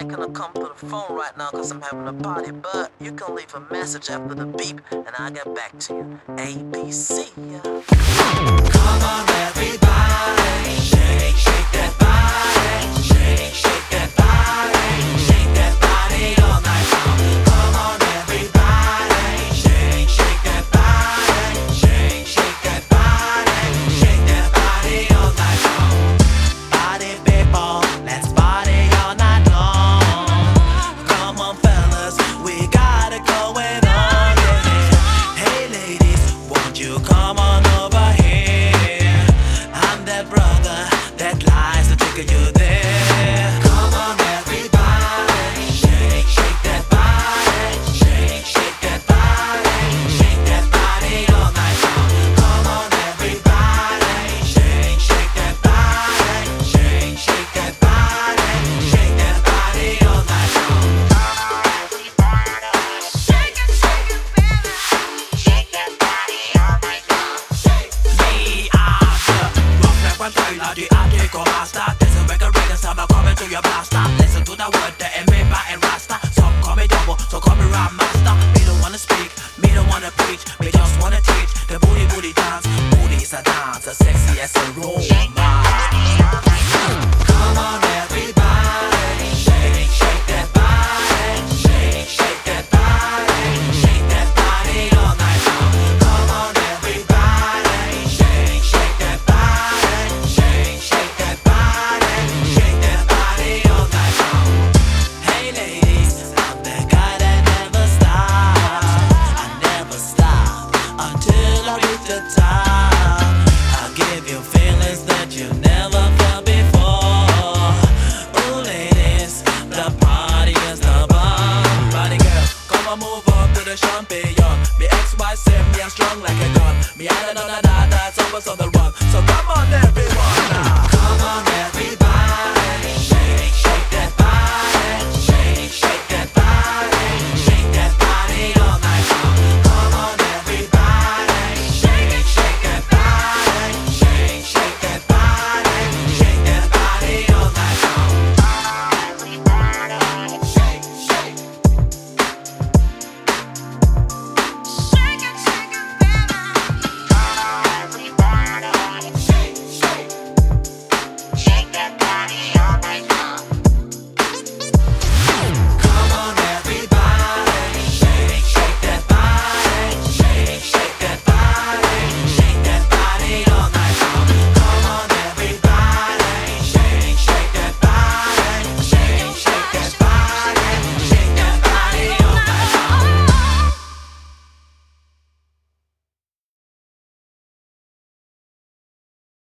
ain't gonna come through the phone right now cause I'm having a party, but you can leave a message after the beep and I'll get back to you. ABC. Come on everybody, shake, shake that body, shake, shake that body, shake that body all night long. Come on everybody, shake, shake that body, shake, shake that body, shake that body all night long. Party people, let's party all night long. Come on fellas, we got it going on, yeah. Hey ladies, won't you come on over here? I'm that brother that lies to take you there. Come on everybody, shake, shake that body, shake, shake that body, shake that body all night long. Come on everybody, shake, shake that body, shake, shake that body, shake that body all night long. Shake it, baby. Shake that body all night long. Me after rock rap and trailer, the article master. There's a record summer coming to your blaster. Listen to the word that ain't made by a rasta. Some call me double, so call me rhyme master. Me don't wanna speak, me don't wanna preach, me just wanna teach the booty booty dance. Booty's a dance, as sexy as a Roma. Come on